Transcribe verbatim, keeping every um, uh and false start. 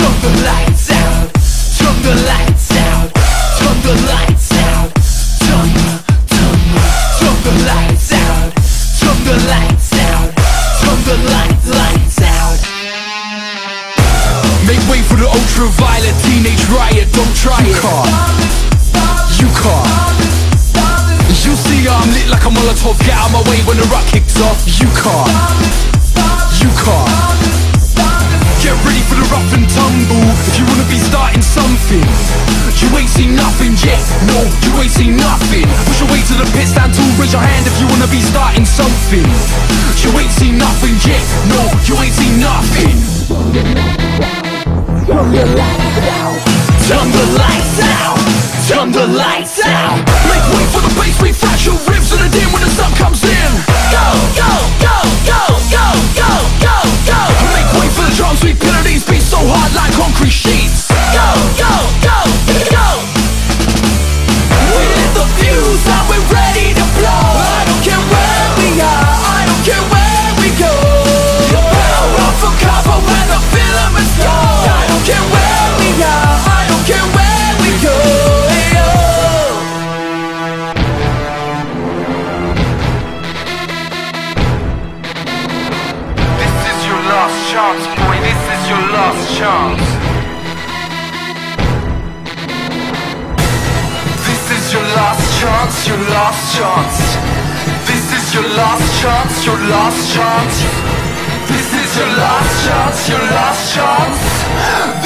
Turn the lights out. Turn the lights out. Turn the lights out. Turn the, turn the, turn the lights out. Turn the lights out. Turn the lights, lights out. Make way for the ultraviolet teenage riot. Don't try it. You can't. You can't. You see I'm lit like a Molotov. Get out my way when the rock kicks off. You can't. You can't. Get ready for the rough and tumble. If you wanna be starting something, you ain't seen nothing yet. No, you ain't seen nothing. Push your way to the pit, stand tall, raise your hand if you wanna be starting something. You ain't seen nothing yet. No, you ain't seen nothing. Turn the lights out. Turn the lights out. Turn the lights out. Make way for the bass, refresh your ribs to the dim when the sun comes in. Go, go, go, go, go, go, go, go. Make way for the drums, we pillar these beats so hard like concrete sheets. Go, go, go, go. We lit the fuse and we're ready to blow. I don't care where we are, I don't care where we go. You better run for cover when the filaments go. I don't care where we are, I don't care where we go. Chance, boy, this is your last chance. This is your last chance, your last chance. This is your last chance, your last chance. This is your last chance, your last chance.